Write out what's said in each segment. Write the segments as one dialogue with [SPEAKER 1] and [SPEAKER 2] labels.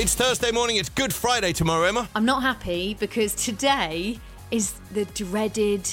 [SPEAKER 1] It's Thursday morning. It's Good Friday tomorrow, Emma.
[SPEAKER 2] I'm not happy because today is the dreaded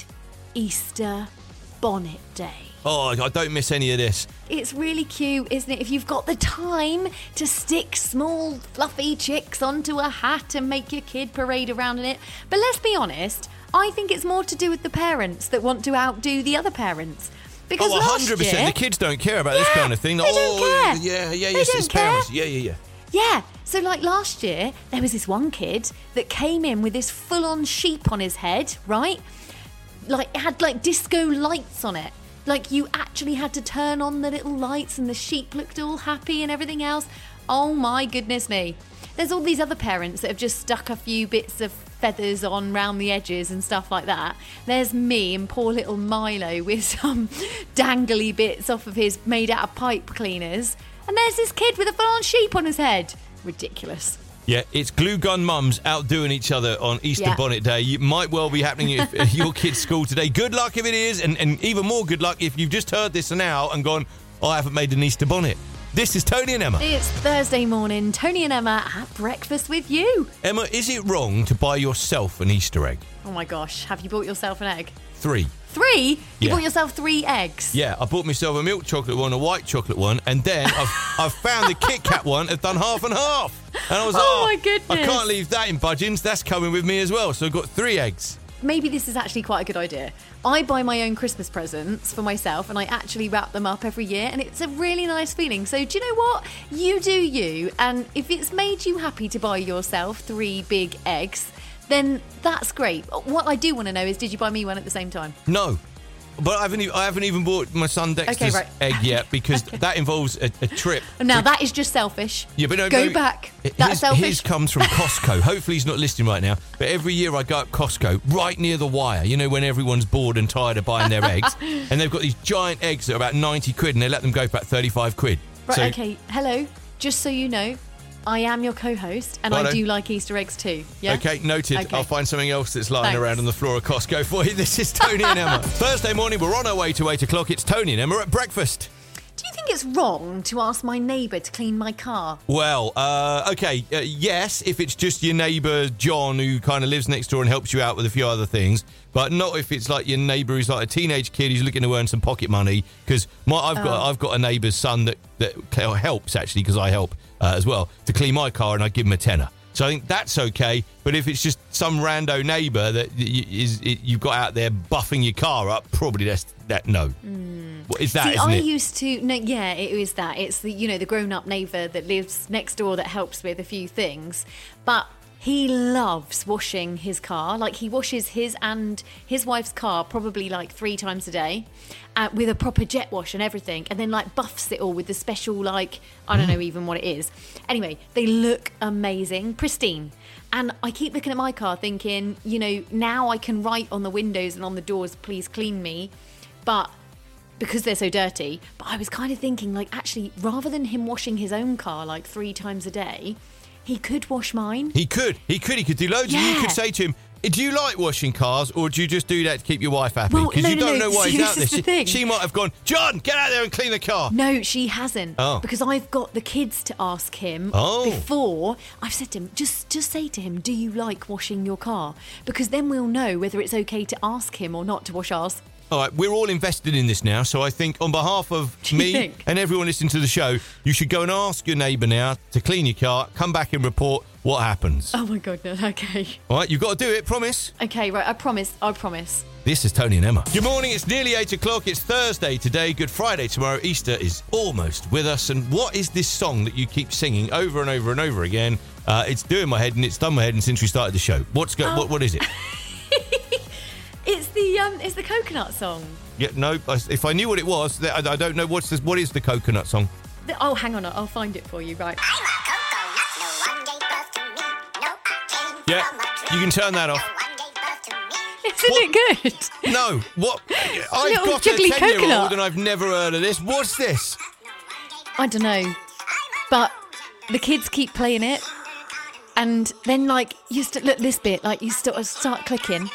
[SPEAKER 2] Easter bonnet day.
[SPEAKER 1] Oh, I don't miss any of this.
[SPEAKER 2] It's really cute, isn't it? If you've got the time to stick small fluffy chicks onto a hat and make your kid parade around in it. But let's be honest, I think it's more to do with the parents that want to outdo the other parents. Because
[SPEAKER 1] 100%.
[SPEAKER 2] Year,
[SPEAKER 1] the kids don't care about this kind of thing.
[SPEAKER 2] They don't care.
[SPEAKER 1] Yes, it's parents. Yeah.
[SPEAKER 2] Yeah, so like last year, there was this one kid that came in with this full-on sheep on his head, right? Like, it had like disco lights on it. Like, you actually had to turn on the little lights and the sheep looked all happy and everything else. Oh my goodness me. There's all these other parents that have just stuck a few bits of feathers on round the edges and stuff like that. There's me and poor little Milo with some dangly bits off of his made out of pipe cleaners. And there's this kid with a full-on sheep on his head. Ridiculous.
[SPEAKER 1] Yeah, it's glue gun mums outdoing each other on Easter Bonnet Day. It might well be happening at your kid's school today. Good luck if it is, and even more good luck if you've just heard this now and gone, oh, I haven't made an Easter bonnet. This is Tony and Emma.
[SPEAKER 2] It's Thursday morning. Tony and Emma at breakfast with you.
[SPEAKER 1] Emma, is it wrong to buy yourself an Easter egg?
[SPEAKER 2] Oh my gosh, have you bought yourself an egg?
[SPEAKER 1] 3.
[SPEAKER 2] 3? You
[SPEAKER 1] Yeah.
[SPEAKER 2] bought yourself 3 eggs?
[SPEAKER 1] Yeah, I bought myself a milk chocolate one, a white chocolate one, and then I've found the Kit Kat one. I've done half and half. And I was like,
[SPEAKER 2] Oh my goodness.
[SPEAKER 1] I can't leave that in budgeons. That's coming with me as well. So I've got 3 eggs.
[SPEAKER 2] Maybe this is actually quite a good idea. I buy my own Christmas presents for myself and I actually wrap them up every year and it's a really nice feeling. So do you know what? You do you. And if it's made you happy to buy yourself 3 big eggs, then that's great. What I do want to know is, did you buy me one at the same time?
[SPEAKER 1] No. But I haven't even bought my son Dexter's egg yet because that involves a trip.
[SPEAKER 2] Now that is just selfish.
[SPEAKER 1] Yeah, but no,
[SPEAKER 2] go back. That's selfish.
[SPEAKER 1] His comes from Costco. Hopefully he's not listening right now. But every year I go up Costco right near the wire. You know, when everyone's bored and tired of buying their eggs, and they've got these giant eggs that are about 90 quid, and they let them go for about 35 quid.
[SPEAKER 2] Right.
[SPEAKER 1] So,
[SPEAKER 2] okay. Hello. Just so you know, I am your co-host, and I do like Easter eggs too. Yeah.
[SPEAKER 1] Okay, noted.
[SPEAKER 2] Okay.
[SPEAKER 1] I'll find something else that's lying
[SPEAKER 2] Thanks.
[SPEAKER 1] around on the floor of Costco for you. This is Tony and Emma. Thursday morning, we're on our way to 8 o'clock. It's Tony and Emma at breakfast.
[SPEAKER 2] Do you think it's wrong to ask my neighbour to clean my car?
[SPEAKER 1] Well, yes, if it's just your neighbour John who kind of lives next door and helps you out with a few other things, but not if it's like your neighbour who's like a teenage kid who's looking to earn some pocket money. Because I've got a neighbour's son that helps actually, because I help as well, to clean my car, and I give him a tenner. So I think that's okay. But if it's just some rando neighbour that you've got out there buffing your car up, probably that no. Well, it's that,
[SPEAKER 2] See,
[SPEAKER 1] isn't
[SPEAKER 2] I
[SPEAKER 1] it?
[SPEAKER 2] used to. No, yeah, it is that. It's the grown-up neighbour that lives next door that helps with a few things, but he loves washing his car. Like, he washes his and his wife's car probably like 3 times a day, with a proper jet wash and everything, and then like buffs it all with the special, like, I don't know even what it is. Anyway, they look amazing, pristine. And I keep looking at my car thinking, now I can write on the windows and on the doors, please clean me. But because they're so dirty. But I was kind of thinking, like, actually, rather than him washing his own car like 3 times a day, he could wash mine.
[SPEAKER 1] He could do loads.
[SPEAKER 2] Yeah.
[SPEAKER 1] You could say to him, do you like washing cars, or do you just do that to keep your wife happy?
[SPEAKER 2] Well,
[SPEAKER 1] Because you don't know why
[SPEAKER 2] See,
[SPEAKER 1] he's out
[SPEAKER 2] this
[SPEAKER 1] there.
[SPEAKER 2] is the thing.
[SPEAKER 1] She might have gone, John, get out there and clean the car.
[SPEAKER 2] No, she hasn't.
[SPEAKER 1] Oh.
[SPEAKER 2] Because I've got the kids to ask him before. I've said to him, just say to him, do you like washing your car? Because then we'll know whether it's okay to ask him or not to wash ours.
[SPEAKER 1] All right, we're all invested in this now, so I think on behalf of me and everyone listening to the show, you should go and ask your neighbour now to clean your car, come back and report what happens.
[SPEAKER 2] Oh my God, no, okay.
[SPEAKER 1] All right, you've got to do it, promise.
[SPEAKER 2] Okay, right, I promise.
[SPEAKER 1] This is Tony and Emma. Good morning, it's nearly 8 o'clock, it's Thursday today, Good Friday tomorrow, Easter is almost with us, and what is this song that you keep singing over and over and over again? It's doing my head and it's done my head since we started the show. What is it?
[SPEAKER 2] It's the coconut song.
[SPEAKER 1] Yeah, no, if I knew what it was, I don't know what is the coconut song?
[SPEAKER 2] Oh, hang on, I'll find it for you, right.
[SPEAKER 1] Yeah, you can turn that off.
[SPEAKER 2] Isn't it good?
[SPEAKER 1] No, what? I've
[SPEAKER 2] Little
[SPEAKER 1] got a
[SPEAKER 2] jiggly
[SPEAKER 1] 10-year-old
[SPEAKER 2] coconut.
[SPEAKER 1] and I've never heard of this. What's this?
[SPEAKER 2] I don't know, but the kids keep playing it, and then like look this bit, like you start clicking.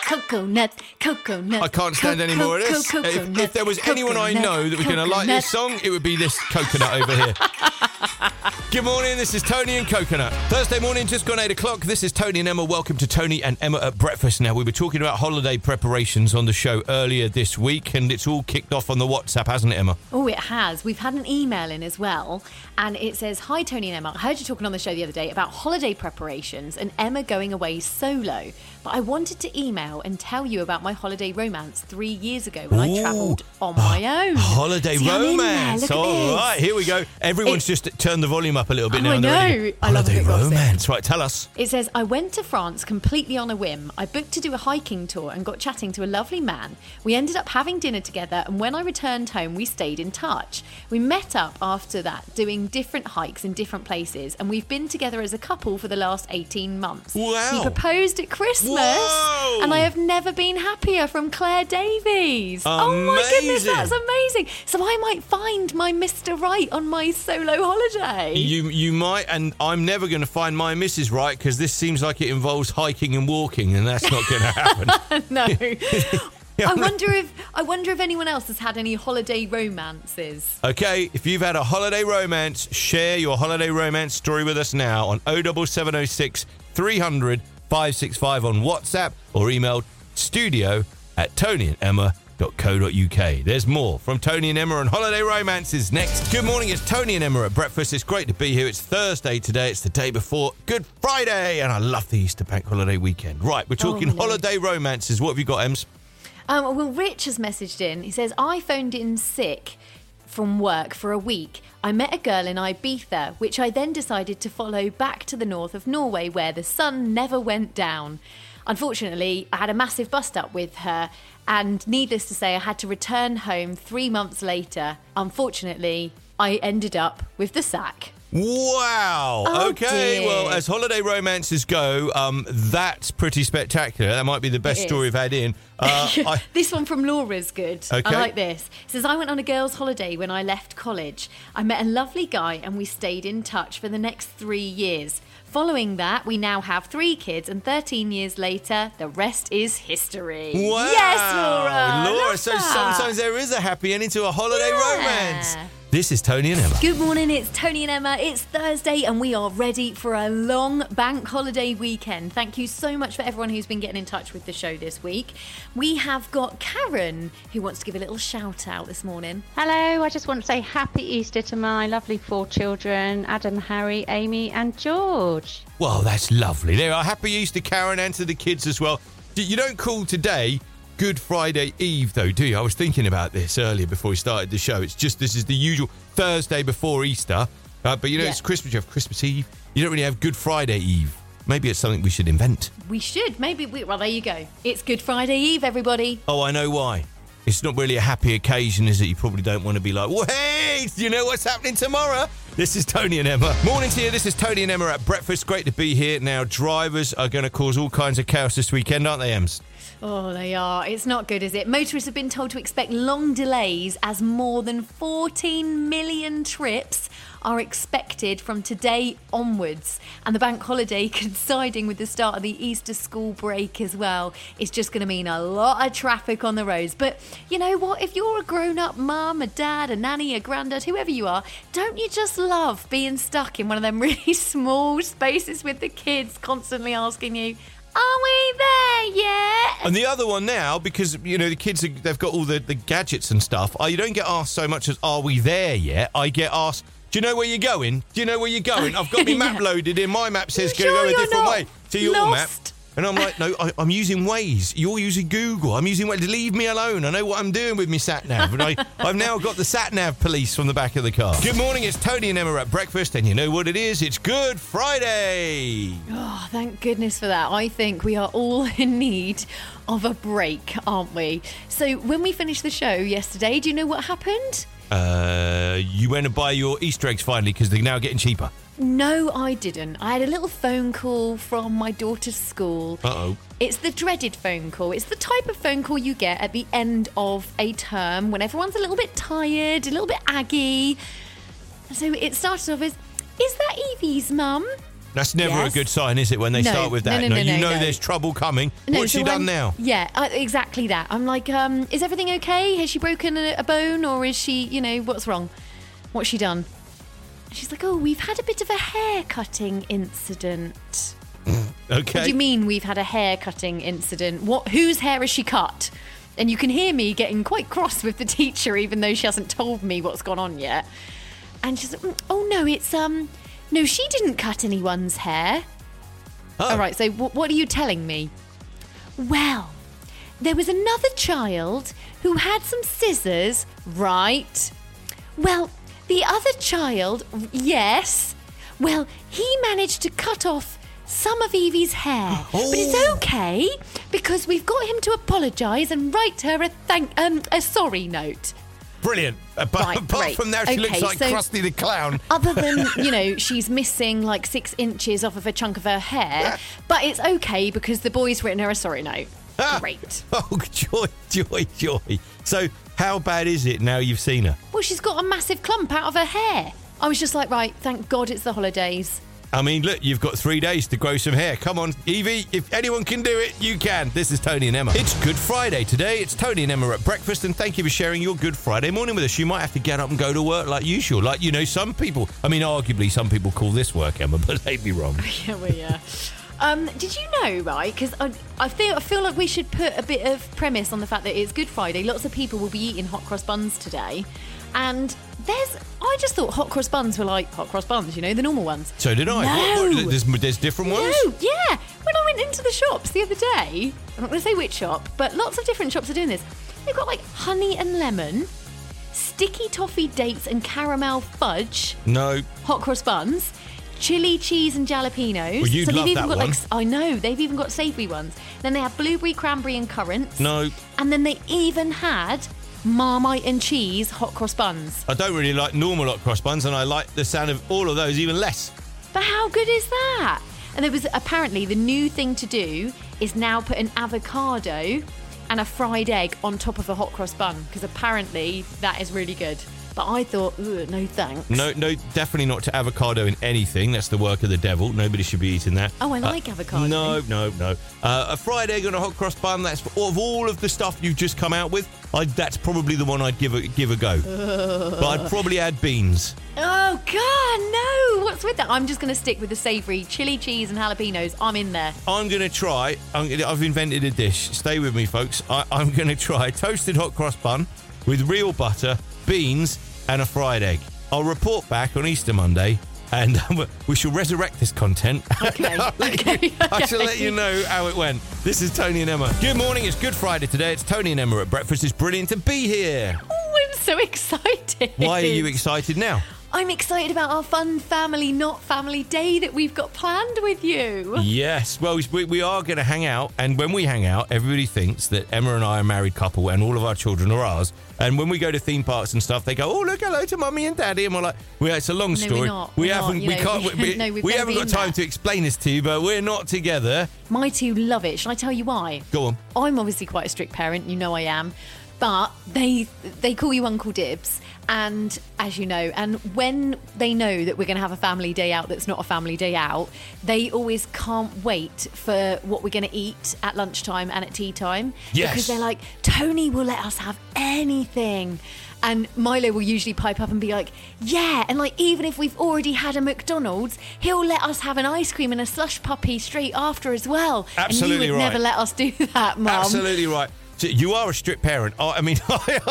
[SPEAKER 2] Coconuts, coconuts.
[SPEAKER 1] I can't stand any more of this. If there was anyone I know that was going to like this song, it would be this coconut over here. Good morning, this is Tony and Coconut. Thursday morning, just gone 8 o'clock. This is Tony and Emma. Welcome to Tony and Emma at Breakfast. Now, we were talking about holiday preparations on the show earlier this week, and it's all kicked off on the WhatsApp, hasn't it, Emma?
[SPEAKER 2] Oh, it has. We've had an email in as well, and it says, "Hi, Tony and Emma. I heard you talking on the show the other day about holiday preparations and Emma going away solo. But I wanted to email and tell you about my holiday romance 3 years ago when I travelled on my own."
[SPEAKER 1] Holiday romance. All right, here we go. Everyone's just turned the volume up a little bit now.
[SPEAKER 2] I know. I love a
[SPEAKER 1] holiday
[SPEAKER 2] bit gossip.
[SPEAKER 1] romance. Right, tell us.
[SPEAKER 2] It says, "I went to France completely on a whim. I booked to do a hiking tour and got chatting to a lovely man. We ended up having dinner together, and when I returned home, we stayed in touch. We met up after that, doing different hikes in different places, and we've been together as a couple for the last 18 months.
[SPEAKER 1] Wow.
[SPEAKER 2] He proposed at Christmas,
[SPEAKER 1] Whoa.
[SPEAKER 2] and I have never been happier." From Claire Davies. Oh my goodness, that's amazing. So I might find my Mr. Right on my solo holiday.
[SPEAKER 1] You might, and I'm never going to find my Mrs. Right because this seems like it involves hiking and walking, and that's not going to happen.
[SPEAKER 2] No. I wonder if anyone else has had any holiday romances.
[SPEAKER 1] Okay, if you've had a holiday romance, share your holiday romance story with us now on 07706 300 565 on WhatsApp, or email studio@tonyandemma.co.uk. There's more from Tony and Emma on holiday romances next. Good morning, it's Tony and Emma at Breakfast. It's great to be here. It's Thursday today. It's the day before Good Friday, and I love the Easter bank holiday weekend. Right, we're talking holiday romances. What have you got, Ems?
[SPEAKER 2] Well, Rich has messaged in. He says, "I phoned in sick from work for a week. I met a girl in Ibiza, which I then decided to follow back to the north of Norway, where the sun never went down. Unfortunately, I had a massive bust-up with her, and needless to say, I had to return home 3 months later. Unfortunately, I ended up with the sack."
[SPEAKER 1] Wow.
[SPEAKER 2] Oh,
[SPEAKER 1] okay.
[SPEAKER 2] dear.
[SPEAKER 1] Well, as holiday romances go, that's pretty spectacular. That might be the best story we've had in.
[SPEAKER 2] This one from Laura's good.
[SPEAKER 1] Okay.
[SPEAKER 2] I like this. It says, "I went on a girls' holiday when I left college. I met a lovely guy and we stayed in touch for the next 3 years. Following that, we now have 3 kids, and 13 years later, the rest is history."
[SPEAKER 1] Wow.
[SPEAKER 2] Yes, Laura.
[SPEAKER 1] Laura,
[SPEAKER 2] Love
[SPEAKER 1] so
[SPEAKER 2] that.
[SPEAKER 1] sometimes there is a happy ending to a holiday
[SPEAKER 2] Yeah.
[SPEAKER 1] romance. This is Tony and Emma.
[SPEAKER 2] Good morning, it's Tony and Emma. It's Thursday and we are ready for a long bank holiday weekend. Thank you so much for everyone who's been getting in touch with the show this week. We have got Karen, who wants to give a little shout out this morning.
[SPEAKER 3] Hello, I just want to say happy Easter to my lovely 4 children, Adam, Harry, Amy and George.
[SPEAKER 1] Well, that's lovely. There are happy Easter, Karen, and to the kids as well. You don't call today Good Friday Eve, though, do you? I was thinking about this earlier before we started the show. It's just this is the usual Thursday before Easter. But, it's Christmas. You have Christmas Eve. You don't really have Good Friday Eve. Maybe it's something we should invent.
[SPEAKER 2] We should. Well, there you go. It's Good Friday Eve, everybody.
[SPEAKER 1] Oh, I know why. It's not really a happy occasion, is it? You probably don't want to be like, "Wait, you know what's happening tomorrow?" This is Tony and Emma. Morning to you. This is Tony and Emma at Breakfast. Great to be here. Now, drivers are going to cause all kinds of chaos this weekend, aren't they, Ems?
[SPEAKER 2] Oh, they are. It's not good, is it? Motorists have been told to expect long delays as more than 14 million trips are expected from today onwards. And the bank holiday coinciding with the start of the Easter school break as well is just going to mean a lot of traffic on the roads. But you know what? If you're a grown-up mum, a dad, a nanny, a granddad, whoever you are, don't you just love being stuck in one of them really small spaces with the kids constantly asking you, "Are we there yet?"
[SPEAKER 1] And the other one now, because, the kids, they've got all the gadgets and stuff, you don't get asked so much as, "Are we there yet?" I get asked, "Do you know where you're going? Do you know where you're going?" I've got my map loaded in. My map says go a different way to your map. And I'm like, "No, I'm using Waze. You're using Google. I'm using Waze. Leave me alone. I know what I'm doing with my sat-nav." And I've now got the sat-nav police from the back of the car. Good morning, it's Tony and Emma at Breakfast, and you know what it is? It's Good Friday.
[SPEAKER 2] Oh, thank goodness for that. I think we are all in need of a break, aren't we? So when we finished the show yesterday, do you know what happened?
[SPEAKER 1] You went to buy your Easter eggs finally because they're now getting cheaper.
[SPEAKER 2] No, I didn't. I had a little phone call from my daughter's school.
[SPEAKER 1] Uh-oh.
[SPEAKER 2] It's the dreaded phone call. It's the type of phone call you get at the end of a term when everyone's a little bit tired, a little bit aggy. So it started off as, "Is that Evie's mum?"
[SPEAKER 1] That's never a
[SPEAKER 2] Yes.
[SPEAKER 1] good sign, is it, when they
[SPEAKER 2] No.
[SPEAKER 1] start with that?
[SPEAKER 2] No,
[SPEAKER 1] you know
[SPEAKER 2] no.
[SPEAKER 1] there's trouble coming.
[SPEAKER 2] No,
[SPEAKER 1] What's
[SPEAKER 2] so
[SPEAKER 1] she done
[SPEAKER 2] I'm-
[SPEAKER 1] now?
[SPEAKER 2] Yeah, exactly that. I'm like, is everything okay? Has she broken a bone, or is she, what's wrong? What's she done? She's like, oh, we've had a bit of a hair cutting incident.
[SPEAKER 1] Okay.
[SPEAKER 2] What do you mean we've had a hair cutting incident? Whose hair has she cut? And you can hear me getting quite cross with the teacher, even though she hasn't told me what's gone on yet. And she's like, oh no, it's no, she didn't cut anyone's hair.
[SPEAKER 1] Oh.
[SPEAKER 2] All right, so what are you telling me? Well, there was another child who had some scissors, right? Well, the other child, yes. Well, he managed to cut off some of Evie's hair.
[SPEAKER 1] Oh.
[SPEAKER 2] But it's okay because we've got him to apologise and write her a sorry note.
[SPEAKER 1] Brilliant.
[SPEAKER 2] Right,
[SPEAKER 1] Apart
[SPEAKER 2] great.
[SPEAKER 1] from that, she looks
[SPEAKER 2] Okay,
[SPEAKER 1] like
[SPEAKER 2] so-
[SPEAKER 1] Krusty the Clown.
[SPEAKER 2] Other than, she's missing like 6 inches off of a chunk of her hair. But it's okay because the boy's written her a sorry note. Great.
[SPEAKER 1] Oh, joy. So, how bad is it now you've seen her?
[SPEAKER 2] Well, she's got a massive clump out of her hair. I was just like, right, thank God it's the holidays.
[SPEAKER 1] I mean, look, you've got 3 days to grow some hair. Come on, Evie, if anyone can do it, you can. This is Tony and Emma. It's Good Friday today. It's Tony and Emma at breakfast, and thank you for sharing your Good Friday morning with us. You might have to get up and go to work like usual. Like, some people, arguably some people call this work, Emma, but they'd be wrong.
[SPEAKER 2] Yeah, well, yeah. Did you know, right? Because I feel like we should put a bit of premise on the fact that it's Good Friday. Lots of people will be eating hot cross buns today. And I just thought hot cross buns were like hot cross buns, the normal ones.
[SPEAKER 1] So did I.
[SPEAKER 2] No.
[SPEAKER 1] There's different ones?
[SPEAKER 2] No, yeah. When I went into the shops the other day, I'm not going to say which shop, but lots of different shops are doing this. They've got like honey and lemon, sticky toffee dates and caramel fudge,
[SPEAKER 1] No.
[SPEAKER 2] hot cross buns, chili cheese and jalapenos.
[SPEAKER 1] Well, you'd
[SPEAKER 2] they've
[SPEAKER 1] love
[SPEAKER 2] even
[SPEAKER 1] that
[SPEAKER 2] got
[SPEAKER 1] one.
[SPEAKER 2] I know, they've even got savoury ones. Then they have blueberry, cranberry and currants.
[SPEAKER 1] No.
[SPEAKER 2] And then they even had Marmite and cheese hot cross buns.
[SPEAKER 1] I don't really like normal hot cross buns, and I like the sound of all of those even less.
[SPEAKER 2] But how good is that? And there was apparently the new thing to do is now put an avocado and a fried egg on top of a hot cross bun, because apparently that is really good. But I thought, no thanks.
[SPEAKER 1] No, definitely not to avocado in anything. That's the work of the devil. Nobody should be eating that.
[SPEAKER 2] Oh, I like avocado.
[SPEAKER 1] No. A fried egg on a hot cross bun, that's of all of the stuff you've just come out with, that's probably the one I'd give a go. But I'd probably add beans.
[SPEAKER 2] Oh, God, no. What's with that? I'm just going to stick with the savoury chili cheese and jalapenos. I'm in there.
[SPEAKER 1] I'm going to try, I've invented a dish. Stay with me, folks. I'm going to try toasted hot cross bun with real butter, beans, and a fried egg. I'll report back on Easter Monday, and we shall resurrect this content.
[SPEAKER 2] Okay.
[SPEAKER 1] I shall let you know how it went. This is Tony and Emma. Good morning. It's Good Friday today. It's Tony and Emma at breakfast. It's brilliant to be here.
[SPEAKER 2] Oh, I'm so excited.
[SPEAKER 1] Why are you excited now?
[SPEAKER 2] I'm excited about our fun family, not family day that we've got planned with you.
[SPEAKER 1] Yes. Well, we are going to hang out, and when we hang out, everybody thinks that Emma and I are a married couple and all of our children are ours. And when we go to theme parks and stuff, they go, "Oh, look, hello to mummy and daddy," and we're like, it's a long story.
[SPEAKER 2] we're not.
[SPEAKER 1] We
[SPEAKER 2] We're not,
[SPEAKER 1] haven't.
[SPEAKER 2] you
[SPEAKER 1] We
[SPEAKER 2] know,
[SPEAKER 1] can't.
[SPEAKER 2] no, we've
[SPEAKER 1] we
[SPEAKER 2] never
[SPEAKER 1] haven't got
[SPEAKER 2] been
[SPEAKER 1] time
[SPEAKER 2] that.
[SPEAKER 1] to explain this to you, but we're not together.
[SPEAKER 2] My two love it. Shall I tell you why?
[SPEAKER 1] Go on.
[SPEAKER 2] I'm obviously quite a strict parent. You know I am. But they call you Uncle Dibs. And as you know, and when they know that we're going to have a family day out that's not a family day out, they always can't wait for what we're going to eat at lunchtime and at tea time.
[SPEAKER 1] Yes.
[SPEAKER 2] Because they're like, Tony will let us have anything. And Milo will usually pipe up and be like, yeah. And like, even if we've already had a McDonald's, he'll let us have an ice cream and a slush puppy straight after as well.
[SPEAKER 1] Absolutely
[SPEAKER 2] and you would
[SPEAKER 1] right.
[SPEAKER 2] never let us do that, Mum.
[SPEAKER 1] Absolutely right. So you are a strict parent. I mean,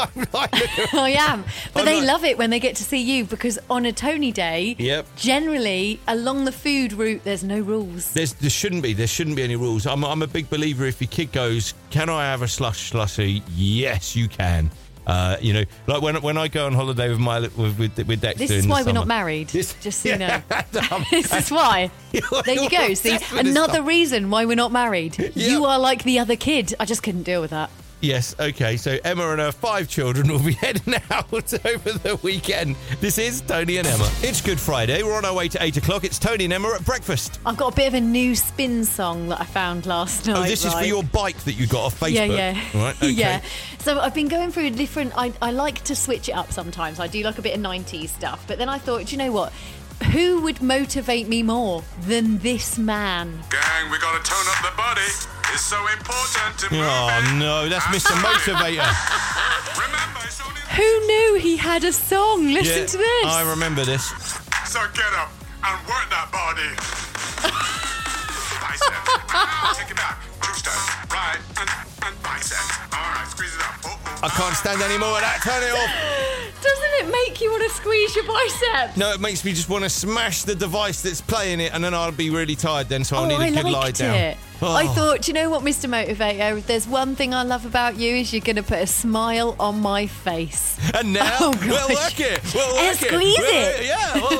[SPEAKER 2] I am. But they love it when they get to see you, because on a Tony day, generally along the food route, there's no rules.
[SPEAKER 1] There shouldn't be. There shouldn't be any rules. I'm a big believer. If your kid goes, "Can I have a slushy?" Yes, you can. Like when I go on holiday with Dexter.
[SPEAKER 2] This is why we're not married. Just so you know. This is why. There you go. See, another reason why we're not married. You are like the other kid. I just couldn't deal with that.
[SPEAKER 1] Yes, okay, so Emma and her 5 children will be heading out over the weekend. This is Tony and Emma. It's Good Friday. We're on our way to 8 o'clock. It's Tony and Emma at breakfast.
[SPEAKER 2] I've got a bit of a new spin song that I found last night.
[SPEAKER 1] Oh, this is for your bike that you got off Facebook?
[SPEAKER 2] Yeah.
[SPEAKER 1] Right, okay.
[SPEAKER 2] Yeah. So I've been going through I like to switch it up sometimes. I do like a bit of 90s stuff. But then I thought, do you know what? who would motivate me more than this man?
[SPEAKER 4] Gang, we gotta tone up the body. It's so important to move
[SPEAKER 1] Oh,
[SPEAKER 4] it.
[SPEAKER 1] no, that's Mr. Motivator.
[SPEAKER 4] Remember, it's only...
[SPEAKER 2] Who knew he had a song? Listen to this.
[SPEAKER 1] I remember this.
[SPEAKER 4] So get up and work that body. Bicep. Take it back. Twist it. Right. And bicep. All right, squeeze it up.
[SPEAKER 1] I can't stand any more of that. Turn it off.
[SPEAKER 2] Doesn't it make you want to squeeze your biceps?
[SPEAKER 1] No, it makes me just want to smash the device that's playing it, and then I'll be really tired then, so I'll need a good lie down.
[SPEAKER 2] It.
[SPEAKER 1] Oh.
[SPEAKER 2] I thought, do you know what, Mr. Motivator? If there's one thing I love about you is you're going to put a smile on my face.
[SPEAKER 1] And now,
[SPEAKER 2] Oh,
[SPEAKER 1] we'll
[SPEAKER 2] gosh.
[SPEAKER 1] work it. We'll work
[SPEAKER 2] And squeeze it.
[SPEAKER 1] Yeah, well,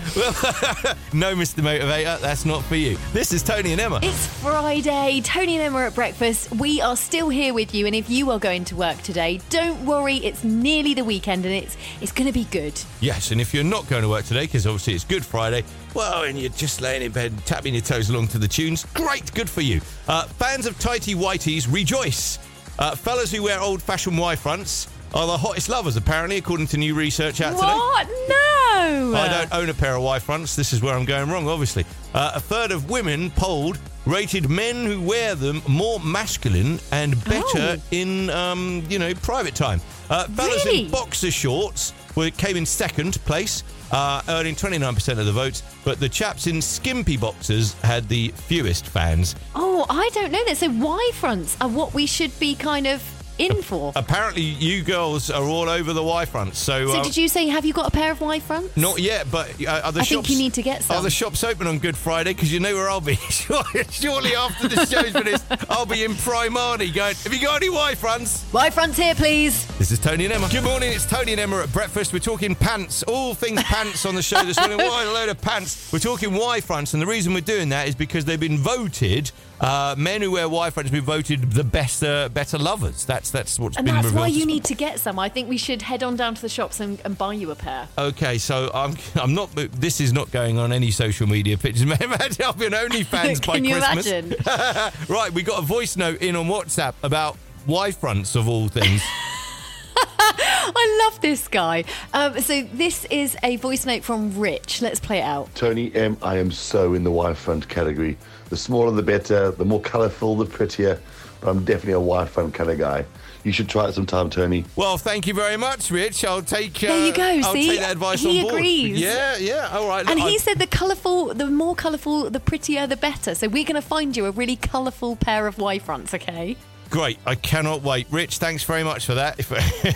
[SPEAKER 1] no, Mr. Motivator, that's not for you. This is Tony and Emma.
[SPEAKER 2] It's Friday. Tony and Emma at breakfast. We are still here with you, and if you are going to work today, don't worry. It's nearly the weekend, and it's going to be good.
[SPEAKER 1] Yes, and if you're not going to work today, because obviously it's Good Friday, well, and you're just laying in bed, tapping your toes along to the tunes, great, good for you. Fans of tighty whities, rejoice. Fellas who wear old-fashioned Y-fronts are the hottest lovers, apparently, according to new research out today.
[SPEAKER 2] What? No!
[SPEAKER 1] I don't own a pair of Y-fronts. This is where I'm going wrong, obviously. A third of women polled rated men who wear them more masculine and better in, private time. Fellas
[SPEAKER 2] Really?
[SPEAKER 1] in boxer shorts came in second place, earning 29% of the votes, but the chaps in skimpy boxers had the fewest fans.
[SPEAKER 2] Oh, I don't know that. So Y-fronts are what we should be kind of in for.
[SPEAKER 1] Apparently, you girls are all over the Y-fronts. So
[SPEAKER 2] Did you say, have you got a pair of Y-fronts?
[SPEAKER 1] not yet, but are the
[SPEAKER 2] I
[SPEAKER 1] shops...
[SPEAKER 2] think you need to get some.
[SPEAKER 1] Are the shops open on Good Friday? Because you know where I'll be. Surely after the show's finished, I'll be in Primani going, have you got any Y-fronts?
[SPEAKER 2] Y-fronts here, please.
[SPEAKER 1] This is Tony and Emma. Good morning, it's Tony and Emma at breakfast. We're talking pants, all things pants on the show this morning. What a load of pants. We're talking Y-fronts, and the reason we're doing that is because they've been voted... men who wear Y-fronts have been voted the better lovers. That's what's
[SPEAKER 2] And
[SPEAKER 1] been
[SPEAKER 2] that's
[SPEAKER 1] revealed.
[SPEAKER 2] why you need to get some. I think we should head on down to the shops and buy you a pair.
[SPEAKER 1] Okay, so I'm not. This is not going on any social media pictures. Imagine I'll be on OnlyFans by
[SPEAKER 2] Can you
[SPEAKER 1] Christmas.
[SPEAKER 2] imagine?
[SPEAKER 1] Right, we got a voice note in on WhatsApp about Y-fronts of all things.
[SPEAKER 2] I love this guy. So this is a voice note from Rich. Let's play it out.
[SPEAKER 5] Tony M, I am so in the Y-front category. The smaller the better, the more colourful, the prettier. But I'm definitely a Y-front kind of guy. You should try it sometime, Tony.
[SPEAKER 1] Well, thank you very much, Rich. I'll take.
[SPEAKER 2] There you go.
[SPEAKER 1] I'll
[SPEAKER 2] See,
[SPEAKER 1] take that advice
[SPEAKER 2] he
[SPEAKER 1] on board.
[SPEAKER 2] agrees.
[SPEAKER 1] Yeah. All right.
[SPEAKER 2] And
[SPEAKER 1] Look,
[SPEAKER 2] he said the more colourful, the prettier, the better. So we're going to find you a really colourful pair of Y-fronts, okay?
[SPEAKER 1] Great. I cannot wait. Rich, thanks very much for that.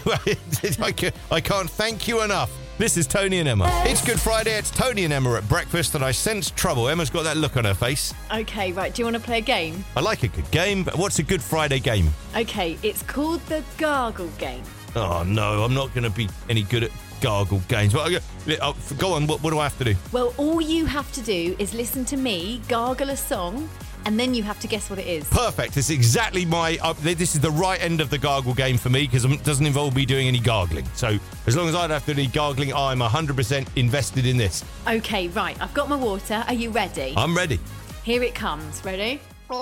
[SPEAKER 1] I can't thank you enough. This is Tony and Emma. It's Good Friday. It's Tony and Emma at breakfast, and I sense trouble. Emma's got that look on her face.
[SPEAKER 2] Okay, right. Do you want to play a game?
[SPEAKER 1] I like a good game, but what's a Good Friday game?
[SPEAKER 2] Okay, it's called the Gargle Game.
[SPEAKER 1] Oh, no, I'm not going to be any good at gargle games. But go on, what do I have to do?
[SPEAKER 2] Well, all you have to do is listen to me gargle a song, and then you have to guess what it is.
[SPEAKER 1] Perfect. It's exactly this is the right end of the gargle game for me because it doesn't involve me doing any gargling. So as long as I don't have to do any gargling, I'm 100% invested in this.
[SPEAKER 2] Okay, right. I've got my water. Are you ready?
[SPEAKER 1] I'm ready.
[SPEAKER 2] Here it comes. Ready?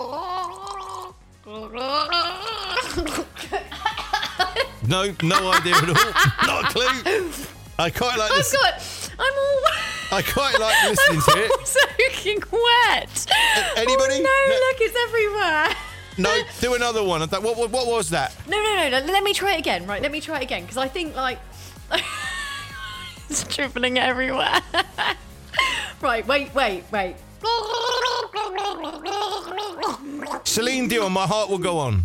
[SPEAKER 1] No idea at all. Not a clue. I quite like this.
[SPEAKER 2] I'm all...
[SPEAKER 1] I quite like listening to it.
[SPEAKER 2] I'm soaking wet.
[SPEAKER 1] Anybody?
[SPEAKER 2] Oh, no,
[SPEAKER 1] No.
[SPEAKER 2] look, it's everywhere.
[SPEAKER 1] No, do another one. I thought, what was that?
[SPEAKER 2] No. Let me try it again. Right, let me try it again. Because I think, like... it's dribbling everywhere. Right, wait.
[SPEAKER 1] Celine Dion, My Heart Will Go On.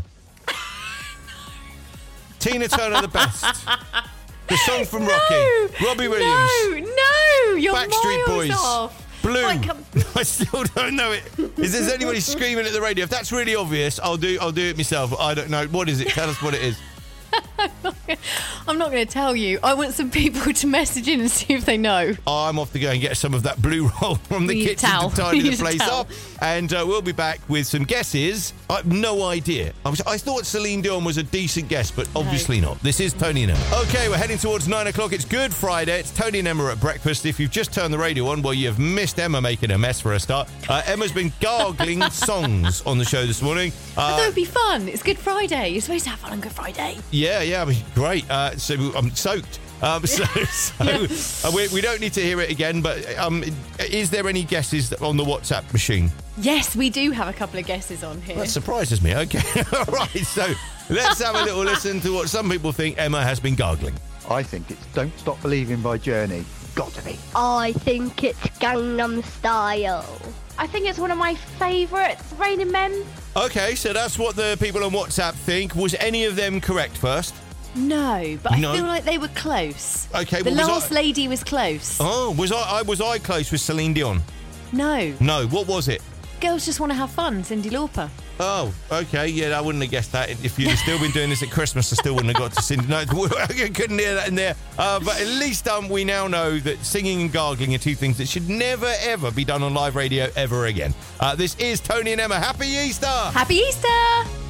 [SPEAKER 1] Tina Turner, The Best. The song from Rocky. Robbie Williams.
[SPEAKER 2] No, you're
[SPEAKER 1] Backstreet
[SPEAKER 2] miles
[SPEAKER 1] Boys.
[SPEAKER 2] off.
[SPEAKER 1] Blue.
[SPEAKER 2] Like,
[SPEAKER 1] I still don't know it. Is there anybody screaming at the radio? If that's really obvious, I'll do it myself. I don't know. What is it? Tell us what it is.
[SPEAKER 2] I'm not going to tell you. I want some people to message in and see if they know.
[SPEAKER 1] I'm off to go and get some of that blue roll from the
[SPEAKER 2] We need
[SPEAKER 1] kitchen
[SPEAKER 2] towel.
[SPEAKER 1] to tidy
[SPEAKER 2] We
[SPEAKER 1] the
[SPEAKER 2] need a
[SPEAKER 1] place
[SPEAKER 2] towel.
[SPEAKER 1] up. And we'll be back with some guesses. I have no idea. I thought Celine Dion was a decent guess, but obviously not. This is Tony and Emma. Okay, we're heading towards 9 o'clock. It's Good Friday. It's Tony and Emma at breakfast. If you've just turned the radio on, well, you've missed Emma making a mess for a start. Emma's been gargling songs on the show this morning.
[SPEAKER 2] I thought it would be fun. It's Good Friday. You're supposed to have fun on Good Friday.
[SPEAKER 1] Yeah, I mean, great. So I'm soaked. We don't need to hear it again, but is there any guesses on the WhatsApp machine?
[SPEAKER 2] Yes, we do have a couple of guesses on here.
[SPEAKER 1] That surprises me. Okay. All right, so let's have a little listen to what some people think Emma has been gargling.
[SPEAKER 6] I think it's Don't Stop Believing by Journey. Got to be.
[SPEAKER 7] I think it's Gangnam Style.
[SPEAKER 3] I think it's one of my favourites, Raining Men.
[SPEAKER 1] Okay, so that's what the people on WhatsApp think. Was any of them correct first?
[SPEAKER 2] No, but
[SPEAKER 1] No?
[SPEAKER 2] I feel like they were close.
[SPEAKER 1] Okay,
[SPEAKER 2] the
[SPEAKER 1] well, was
[SPEAKER 2] last
[SPEAKER 1] I-
[SPEAKER 2] lady was close.
[SPEAKER 1] Oh, was I close with Celine Dion?
[SPEAKER 2] No,
[SPEAKER 1] No, what was it?
[SPEAKER 2] Girls Just Want to Have Fun, Cyndi Lauper.
[SPEAKER 1] Oh, okay, yeah, I wouldn't have guessed that. If you'd have still been doing this at Christmas, I still wouldn't have got to sing. No, I couldn't hear that in there. But at least we now know that singing and gargling are two things that should never, ever be done on live radio ever again. This is Tony and Emma. Happy Easter!
[SPEAKER 2] Happy Easter!